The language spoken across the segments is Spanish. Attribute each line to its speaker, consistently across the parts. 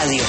Speaker 1: Radio.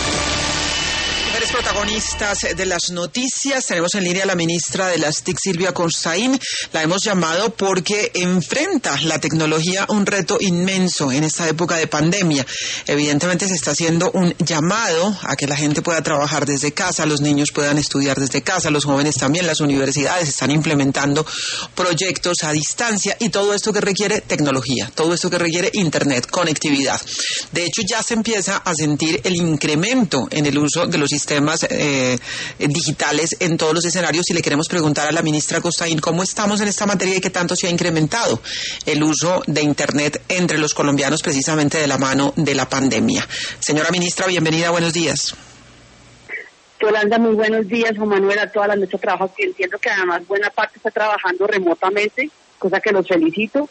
Speaker 2: Mujeres protagonistas de las noticias. Tenemos en línea a la ministra de las TIC, Silvia Costaín. La hemos llamado porque enfrenta la tecnología un reto inmenso en esta época de pandemia. Evidentemente se está haciendo un llamado a que la gente pueda trabajar desde casa, los niños puedan estudiar desde casa, los jóvenes también, las universidades están implementando proyectos a distancia y todo esto que requiere tecnología, todo esto que requiere internet, conectividad. De hecho, ya se empieza a sentir el incremento en el uso de los sistemas digitales en todos los escenarios, y le queremos preguntar a la ministra Costaín cómo estamos en esta materia y qué tanto se ha incrementado el uso de internet entre los colombianos precisamente de la mano de la pandemia. Señora ministra, bienvenida, buenos días.
Speaker 3: Yolanda, muy buenos días. Juan Manuel, a toda la mesa de trabajo, que entiendo que además buena parte está trabajando remotamente, cosa que los felicito.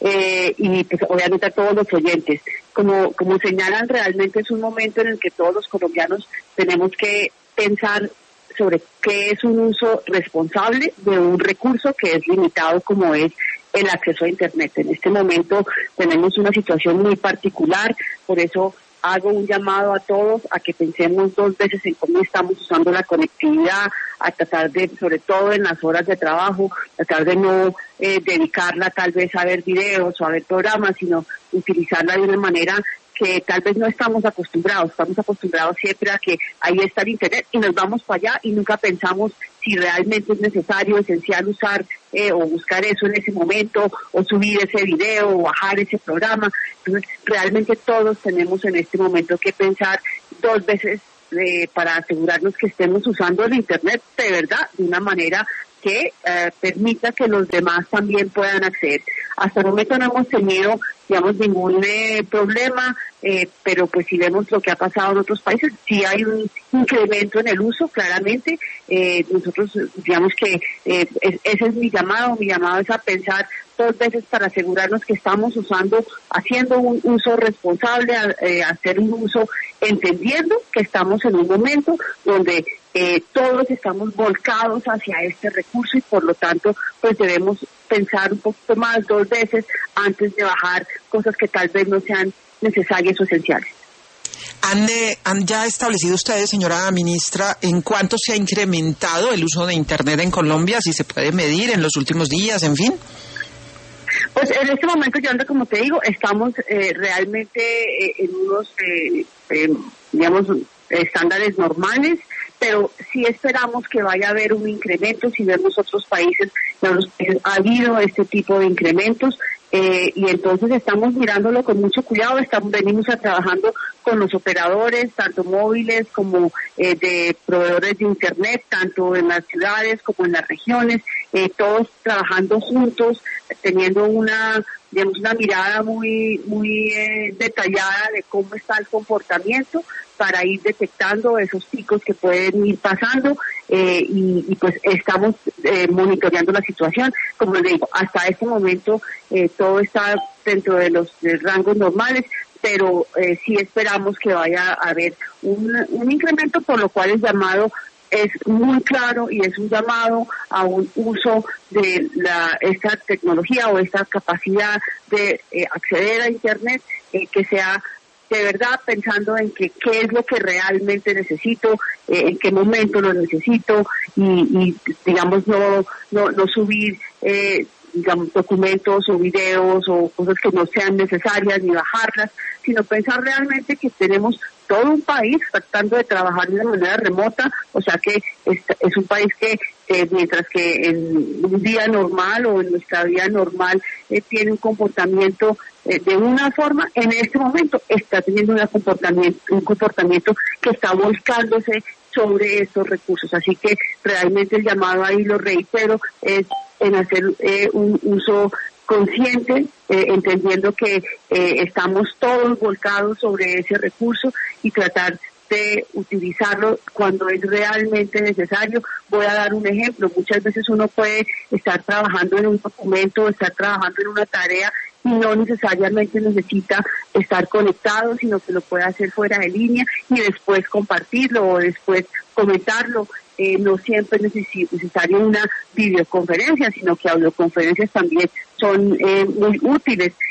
Speaker 3: Y pues obviamente a todos los oyentes. Como señalan, realmente es un momento en el que todos los colombianos tenemos que pensar sobre qué es un uso responsable de un recurso que es limitado, como es el acceso a internet. En este momento tenemos una situación muy particular, por eso hago un llamado a todos a que pensemos dos veces en cómo estamos usando la conectividad, a tratar de, sobre todo en las horas de trabajo, tratar de no dedicarla tal vez a ver videos o a ver programas, sino utilizarla de una manera que tal vez no estamos acostumbrados siempre a que ahí está el internet y nos vamos para allá y nunca pensamos si realmente es necesario, esencial usar o buscar eso en ese momento, o subir ese video, o bajar ese programa. Entonces, realmente todos tenemos en este momento que pensar dos veces para asegurarnos que estemos usando el internet de verdad, de una manera que permita que los demás también puedan acceder. Hasta el momento no hemos tenido, digamos, ningún problema, pero pues si vemos lo que ha pasado en otros países, sí hay un incremento en el uso, claramente. Nosotros, digamos que ese es mi llamado es a pensar dos veces para asegurarnos que estamos haciendo un uso responsable, hacer un uso entendiendo que estamos en un momento donde todos estamos volcados hacia este recurso y por lo tanto pues debemos pensar un poquito más dos veces antes de bajar cosas que tal vez no sean necesarias o esenciales.
Speaker 2: ¿Han ya establecido ustedes, señora ministra, en cuánto se ha incrementado el uso de internet en Colombia, si se puede medir en los últimos días, en fin?
Speaker 3: Pues en este momento, Yolanda, como te digo, estamos realmente en unos, digamos, estándares normales, pero sí esperamos que vaya a haber un incremento. Si vemos otros países, ha habido este tipo de incrementos, y entonces estamos mirándolo con mucho cuidado. Venimos trabajando con los operadores, tanto móviles como de proveedores de internet, tanto en las ciudades como en las regiones, todos trabajando juntos, teniendo una mirada muy detallada de cómo está el comportamiento para ir detectando esos picos que pueden ir pasando, y pues estamos monitoreando la situación. Como les digo, hasta este momento todo está dentro de los rangos normales, pero sí esperamos que vaya a haber un incremento, por lo cual el llamado es muy claro y es un llamado a un uso de esta tecnología o esta capacidad de acceder a internet que sea de verdad pensando en qué es lo que realmente necesito, en qué momento lo necesito, y digamos no subir digamos documentos o videos o cosas que no sean necesarias ni bajarlas, sino pensar realmente que tenemos todo un país tratando de trabajar de una manera remota, o sea que es un país que mientras que en un día normal o en nuestra vida normal tiene un comportamiento de una forma, en este momento está teniendo un comportamiento que está volcándose sobre estos recursos. Así que realmente el llamado ahí, lo reitero, es en hacer un uso consciente, entendiendo que estamos todos volcados sobre ese recurso y tratar de utilizarlo cuando es realmente necesario. Voy a dar un ejemplo. Muchas veces uno puede estar trabajando en un documento, estar trabajando en una tarea y no necesariamente necesita estar conectado, sino que lo puede hacer fuera de línea y después compartirlo o después comentarlo. No siempre es necesario una videoconferencia, sino que audioconferencias también son muy útiles.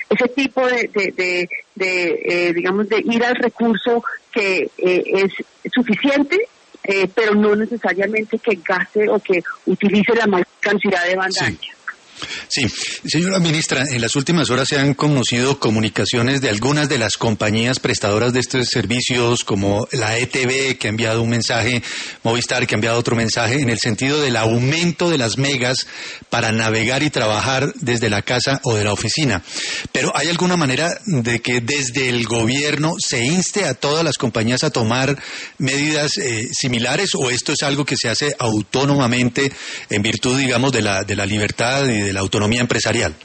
Speaker 3: ese tipo de digamos, de ir al recurso que es suficiente, pero no necesariamente que gaste o que utilice la mayor cantidad de banda ancha.
Speaker 1: Sí, señora ministra, en las últimas horas se han conocido comunicaciones de algunas de las compañías prestadoras de estos servicios, como la ETV, que ha enviado un mensaje, Movistar, que ha enviado otro mensaje, en el sentido del aumento de las megas para navegar y trabajar desde la casa o de la oficina. Pero ¿hay alguna manera de que desde el gobierno se inste a todas las compañías a tomar medidas similares, o esto es algo que se hace autónomamente en virtud, digamos, de la libertad y de la autonomía empresarial?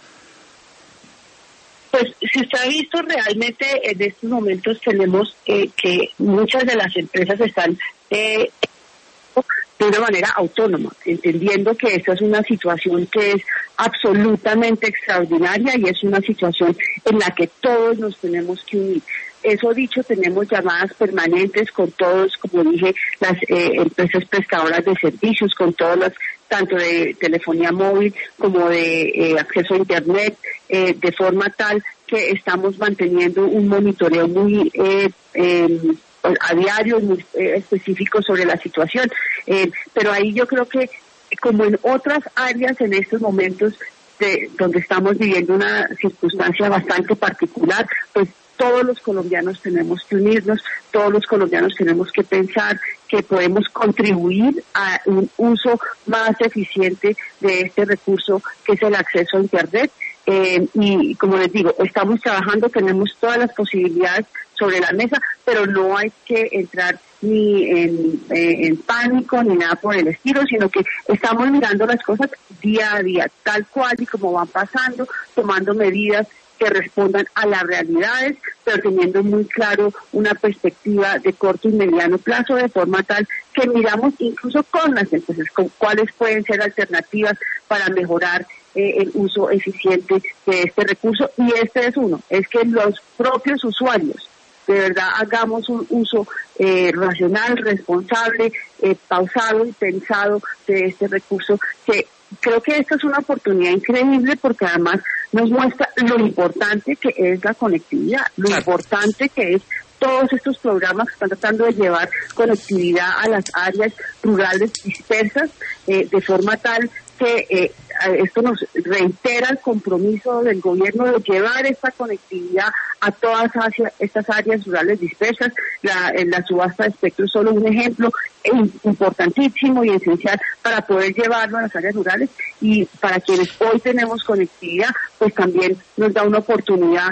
Speaker 3: Pues si usted ha visto, realmente en estos momentos tenemos que muchas de las empresas están de una manera autónoma, entendiendo que esta es una situación que es absolutamente extraordinaria y es una situación en la que todos nos tenemos que unir. Eso dicho, tenemos llamadas permanentes con todos, como dije, las empresas prestadoras de servicios, con todas las, tanto de telefonía móvil como de acceso a Internet, de forma tal que estamos manteniendo un monitoreo muy a diario, muy específico sobre la situación. Pero ahí yo creo que, como en otras áreas en estos momentos donde estamos viviendo una circunstancia bastante particular, pues todos los colombianos tenemos que unirnos, todos los colombianos tenemos que pensar que podemos contribuir a un uso más eficiente de este recurso que es el acceso a Internet. Y como les digo, estamos trabajando, tenemos todas las posibilidades sobre la mesa, pero no hay que entrar ni en pánico ni nada por el estilo, sino que estamos mirando las cosas día a día, tal cual y como van pasando, tomando medidas que respondan a las realidades, pero teniendo muy claro una perspectiva de corto y mediano plazo, de forma tal que miramos incluso con las empresas, con cuáles pueden ser alternativas para mejorar el uso eficiente de este recurso. Y este es uno, es que los propios usuarios de verdad hagamos un uso racional, responsable, pausado y pensado de este recurso, que creo que esta es una oportunidad increíble porque además nos muestra lo importante que es la conectividad, lo importante que es todos estos programas que están tratando de llevar conectividad a las áreas rurales dispersas, de forma tal que esto nos reitera el compromiso del gobierno de llevar esta conectividad a todas estas áreas rurales dispersas. La subasta de espectro es solo un ejemplo importantísimo y esencial para poder llevarlo a las áreas rurales, y para quienes hoy tenemos conectividad, pues también nos da una oportunidad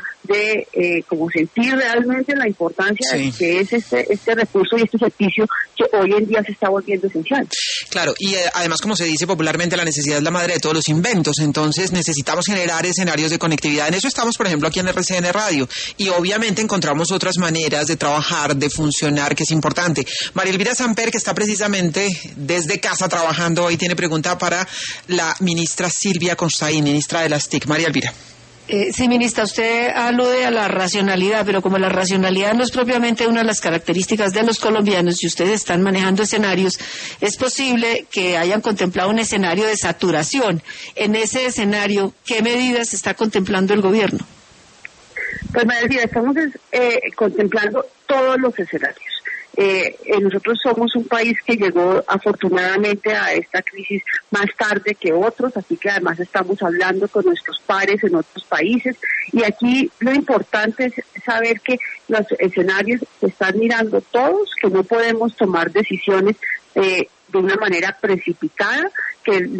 Speaker 3: de como sentir realmente la importancia de que es este recurso y este servicio que hoy en día se está volviendo esencial.
Speaker 2: Claro, y además, como se dice popularmente, la necesidad es la madre de todos los inventos, entonces necesitamos generar escenarios de conectividad. En eso estamos, por ejemplo, aquí en RCN Radio, y obviamente encontramos otras maneras de trabajar, de funcionar, que es importante. María Elvira Samper, que está precisamente desde casa trabajando hoy, tiene pregunta para la ministra Silvia Constaín, ministra de las TIC. María Elvira.
Speaker 4: Sí, ministra, usted alude a la racionalidad, pero como la racionalidad no es propiamente una de las características de los colombianos y ustedes están manejando escenarios, es posible que hayan contemplado un escenario de saturación. En ese escenario, ¿qué medidas está contemplando el gobierno?
Speaker 3: Pues, María, estamos contemplando todos los escenarios. Nosotros somos un país que llegó afortunadamente a esta crisis más tarde que otros, así que además estamos hablando con nuestros pares en otros países, y aquí lo importante es saber que los escenarios se están mirando todos, que no podemos tomar decisiones de una manera precipitada, que el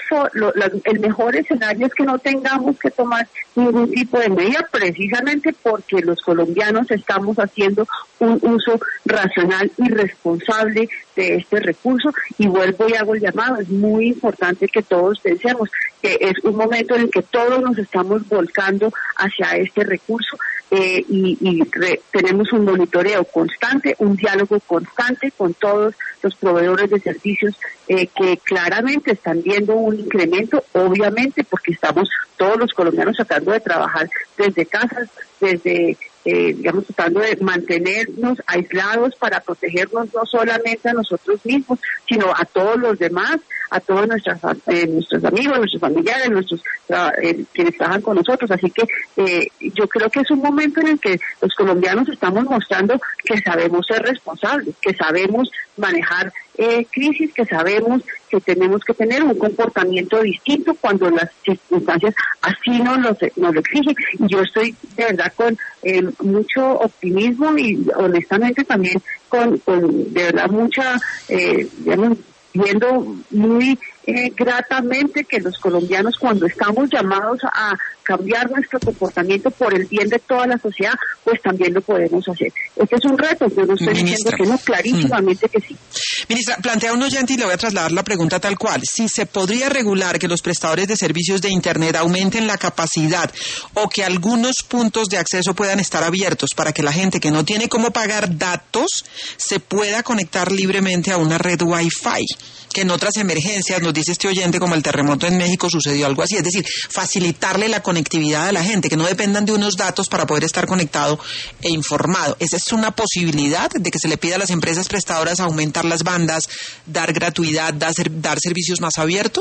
Speaker 3: mejor escenario es que no tengamos que tomar ningún tipo de medida, precisamente porque los colombianos estamos haciendo un uso racional y responsable de este recurso. Y vuelvo y hago el llamado, es muy importante que todos pensemos que es un momento en el que todos nos estamos volcando hacia este recurso, tenemos un monitoreo constante, un diálogo constante con todos los proveedores de servicios que claramente están viendo un incremento, obviamente porque estamos todos los colombianos tratando de trabajar desde casas, desde digamos, tratando de mantenernos aislados para protegernos no solamente a nosotros mismos, sino a todos los demás, a todos nuestros amigos, nuestros familiares, quienes trabajan con nosotros. Así que yo creo que es un momento en el que los colombianos estamos mostrando que sabemos ser responsables, que sabemos manejar crisis, que sabemos que tenemos que tener un comportamiento distinto cuando las circunstancias así nos lo exigen. Y yo estoy de verdad con mucho optimismo y honestamente también con de verdad mucha, digamos, viendo muy gratamente que los colombianos, cuando estamos llamados a cambiar nuestro comportamiento por el bien de toda la sociedad, pues también lo podemos hacer. Este es un reto, yo no estoy diciendo que no, clarísimamente que sí.
Speaker 2: Ministra, plantea un oyente y le voy a trasladar la pregunta tal cual. Si se podría regular que los prestadores de servicios de Internet aumenten la capacidad o que algunos puntos de acceso puedan estar abiertos para que la gente que no tiene cómo pagar datos se pueda conectar libremente a una red Wi-Fi, que en otras emergencias, nos dice este oyente, como el terremoto en México, sucedió algo así. Es decir, facilitarle la conectividad a la gente, que no dependan de unos datos para poder estar conectado e informado. ¿Esa es una posibilidad de que se le pida a las empresas prestadoras aumentar las bandas, dar gratuidad, dar servicios más abiertos?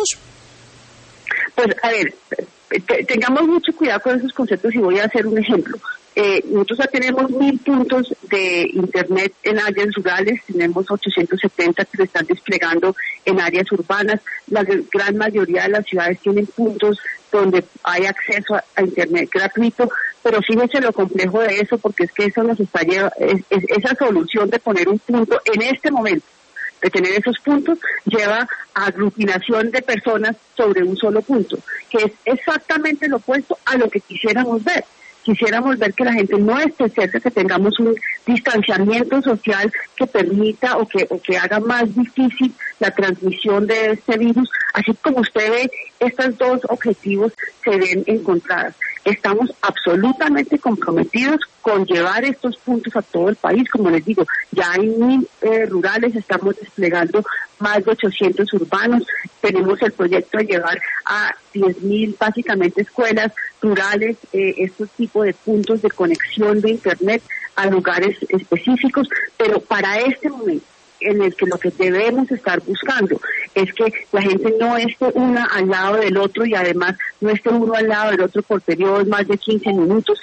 Speaker 3: Pues, a ver, tengamos mucho cuidado con esos conceptos y voy a hacer un ejemplo. Nosotros ya tenemos 1.000 puntos de Internet en áreas rurales, tenemos 870 que se están desplegando en áreas urbanas. La gran mayoría de las ciudades tienen puntos donde hay acceso a Internet gratuito, pero fíjense lo complejo de eso, porque es que eso nos está llevando, esa solución de poner un punto en este momento, de tener esos puntos, lleva a aglutinación de personas sobre un solo punto, que es exactamente lo opuesto a lo que quisiéramos ver. Quisiéramos ver que la gente no esté cerca, que tengamos un distanciamiento social que permita o que haga más difícil la transmisión de este virus. Así como usted ve, estos dos objetivos se ven encontrados. Estamos absolutamente comprometidos con llevar estos puntos a todo el país. Como les digo, ya hay 1.000 rurales, estamos desplegando más de 800 urbanos. Tenemos el proyecto de llevar a 10.000 básicamente escuelas rurales, estos tipos de puntos de conexión de Internet a lugares específicos, pero para este momento en el que lo que debemos estar buscando es que la gente no esté una al lado del otro y además no esté uno al lado del otro por periodos más de 15 minutos,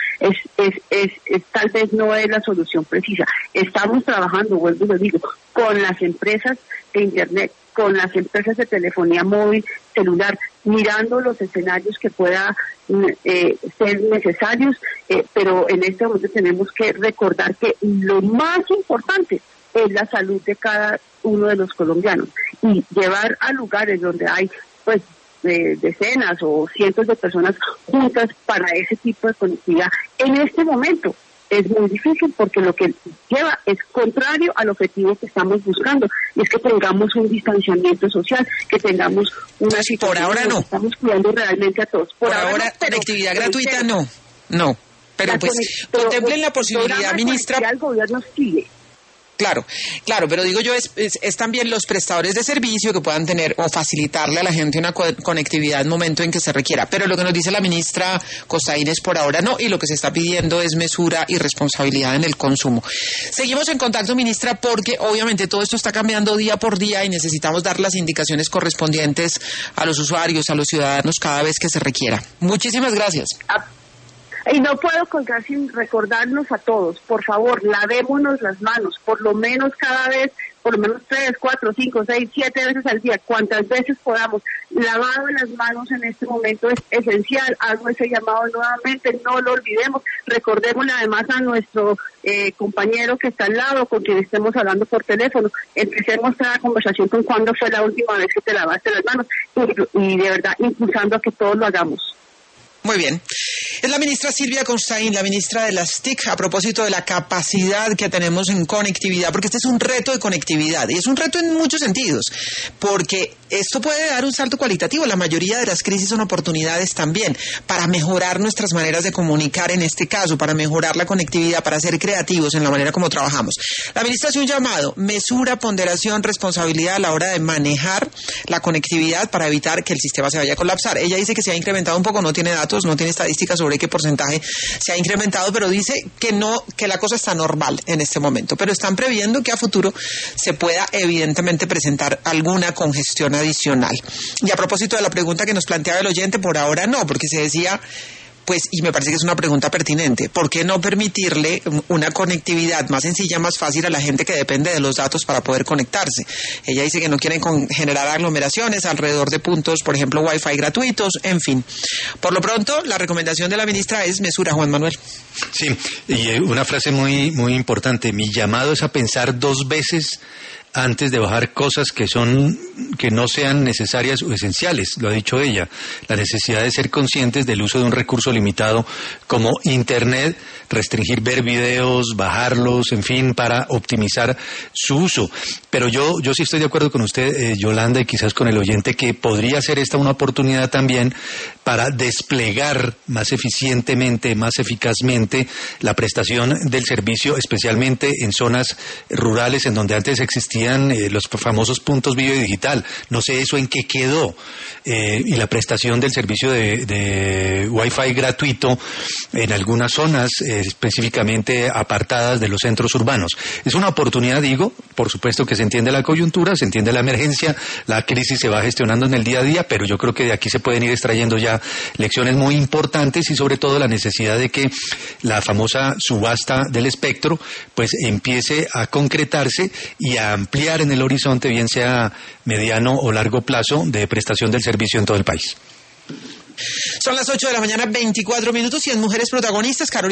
Speaker 3: tal vez no es la solución precisa. Estamos trabajando, vuelvo y lo digo, con las empresas de Internet, con las empresas de telefonía móvil, celular, mirando los escenarios que pueda ser necesarios, pero en este momento tenemos que recordar que lo más importante es la salud de cada uno de los colombianos y llevar a lugares donde hay pues decenas o cientos de personas juntas para ese tipo de conectividad en este momento es muy difícil, porque lo que lleva es contrario al objetivo que estamos buscando, y es que tengamos un distanciamiento social, que tengamos una situación.
Speaker 2: Por ahora no.
Speaker 3: Estamos cuidando realmente a todos.
Speaker 2: Por ahora no, conectividad gratuita no. Pero pues contemplen la posibilidad, ministra.
Speaker 3: El gobierno sigue.
Speaker 2: Claro, pero digo yo, es también los prestadores de servicio que puedan tener o facilitarle a la gente una conectividad en el momento en que se requiera. Pero lo que nos dice la ministra Costaín es por ahora no, y lo que se está pidiendo es mesura y responsabilidad en el consumo. Seguimos en contacto, ministra, porque obviamente todo esto está cambiando día por día y necesitamos dar las indicaciones correspondientes a los usuarios, a los ciudadanos cada vez que se requiera. Muchísimas gracias.
Speaker 3: Y no puedo colgar sin recordarnos a todos, por favor, lavémonos las manos, por lo menos cada vez, por lo menos 3, 4, 5, 6, 7 veces al día, cuantas veces podamos. Lavado de las manos en este momento es esencial. Hago ese llamado nuevamente, no lo olvidemos. Recordémosle además a nuestro compañero que está al lado, con quien estemos hablando por teléfono. Empecemos cada conversación con cuándo fue la última vez que te lavaste las manos y de verdad impulsando a que todos lo hagamos.
Speaker 2: Muy bien. Es la ministra Silvia Costaín, la ministra de las TIC, a propósito de la capacidad que tenemos en conectividad, porque este es un reto de conectividad, y es un reto en muchos sentidos, porque esto puede dar un salto cualitativo. La mayoría de las crisis son oportunidades también para mejorar nuestras maneras de comunicar en este caso, para mejorar la conectividad, para ser creativos en la manera como trabajamos. La ministra hace un llamado: mesura, ponderación, responsabilidad a la hora de manejar la conectividad para evitar que el sistema se vaya a colapsar. Ella dice que se ha incrementado un poco, no tiene datos, no tiene estadísticas sobre qué porcentaje se ha incrementado, pero dice que no, que la cosa está normal en este momento, pero están previendo que a futuro se pueda evidentemente presentar alguna congestión adicional. Y a propósito de la pregunta que nos planteaba el oyente, por ahora no, porque se decía, pues, y me parece que es una pregunta pertinente, ¿por qué no permitirle una conectividad más sencilla, más fácil a la gente que depende de los datos para poder conectarse? Ella dice que no quieren generar aglomeraciones alrededor de puntos, por ejemplo, Wi-Fi gratuitos, en fin. Por lo pronto, la recomendación de la ministra es mesura, Juan Manuel.
Speaker 1: Sí, y una frase muy, muy importante: mi llamado es a pensar 2 veces antes de bajar cosas que no sean necesarias o esenciales. Lo ha dicho ella, la necesidad de ser conscientes del uso de un recurso limitado como Internet, restringir ver videos, bajarlos, en fin, para optimizar su uso. Pero yo sí estoy de acuerdo con usted, Yolanda, y quizás con el oyente, que podría ser esta una oportunidad también para desplegar más eficientemente, más eficazmente la prestación del servicio, especialmente en zonas rurales en donde antes existían los famosos puntos video digital. No sé eso en qué quedó. Y la prestación del servicio de Wi-Fi gratuito en algunas zonas específicamente apartadas de los centros urbanos. Es una oportunidad, digo, por supuesto que se entiende la coyuntura, se entiende la emergencia, la crisis se va gestionando en el día a día, pero yo creo que de aquí se pueden ir extrayendo ya lecciones muy importantes, y sobre todo la necesidad de que la famosa subasta del espectro pues empiece a concretarse y a ampliar en el horizonte, bien sea mediano o largo plazo, de prestación del servicio en todo el país.
Speaker 2: Son las 8 de la mañana, 24 minutos, y en Mujeres Protagonistas, Carolina